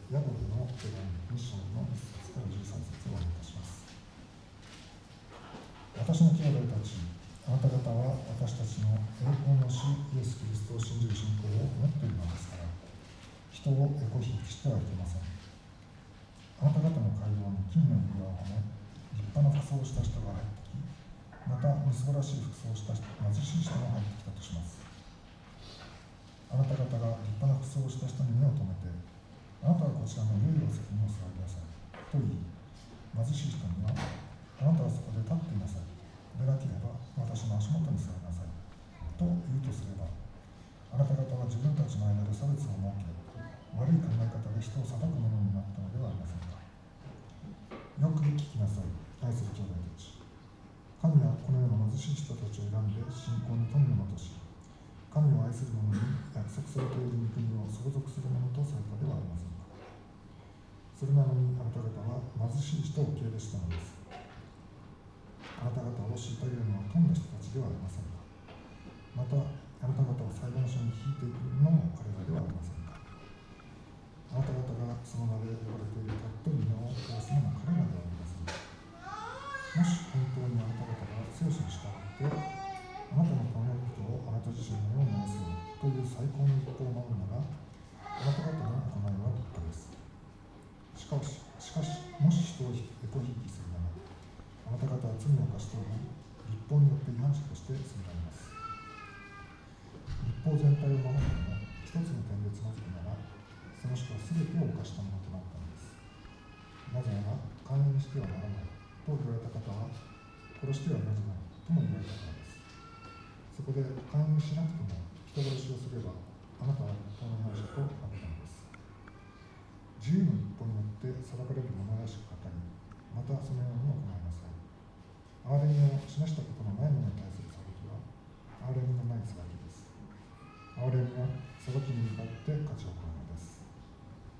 ヤコブの手紙2章の1節から13節をお読みいたします。私の兄弟たち、あなた方は私たちの栄光の主イエス・キリストを信じる信仰を持っているのですから、人をエコひいきしてはいけません。あなた方の街道に金の指輪をはめ、立派な服装をした人が入ってき、またみすぼらしい服装をした貧しい人も入ってきたとします。あなた方が立派な服装をした人に目を留めて、あなたはこちらの良いお席にお座りなさいと言い、貧しい人には、あなたはそこで立っていなさい。でなければ私の足元に座りなさいと言うとすれば、あなた方は自分たちの間で差別を設け、悪い考え方で人を裁くものになったのではありませんか。よく聞きなさい、愛する兄弟たち。神はこの世の貧しい人たちを選んで信仰に富むものとし、神を愛する者に約束されている御国を相続するものとされたではありませんか。それなのにあなた方は貧しい人を受け入れしたのです。あなた方を虐げるのは富んだ人たちではありませんか。またあなた方を裁判所に引いていくのも彼らではありませんか。あなた方がその名で呼ばれている尊い名を下すのも彼らではありませんか。もし本当にあなた方が聖書に従ってあなたの隣の人をあなた自身のように愛するという最高の立法を守るなら、あなた方の行いは立派です。しかしもし人をエコひいきするなら、あなた方は罪を犯しており、立法によって違反者として責められます。立法全体を守っても一つの点でつまずくなら、その人は全てを犯したものとなったのです。なぜなら、姦淫してはならないと言われた方は、殺してはならないとも言われたからです。そこで姦淫しなくても人殺しをすれば、あなたは立法の違反者となったのです。自由の立法によって裁かれる者らしく語り、またそのように行いなさい。憐れみを示したことのない者に対する裁きは、憐れみのない裁きです。憐れみは裁きに向かって勝ち起こるのです。